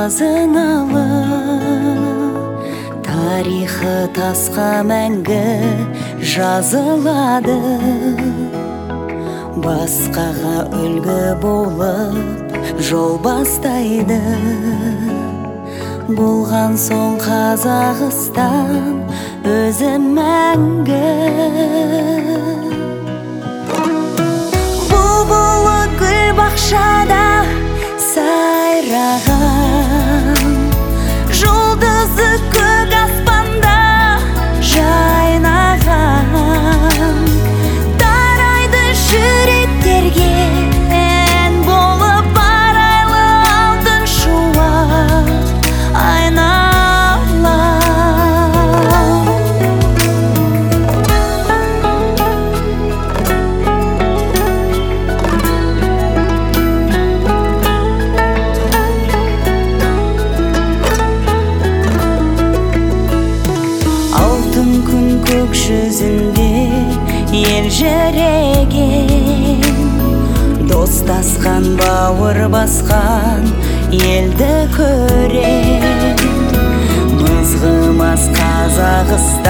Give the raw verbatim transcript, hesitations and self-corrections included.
қазыналы, тарихы тасқа мәңгі жазылады. Басқаға үлгі болып жол бастайды. Болған соң Қазақстан өзі мәңгі. Бұлбұлы гүл бақшада сайраған, жұлдызы көк аспанда жайнаған, тарайды жүректерге ән болып арайлы алтын шуақ айналам. Алтын күн көк жүзінде ел жүреген, достасқан бауыр басқан елді көрем. Мызғымас Қазақстан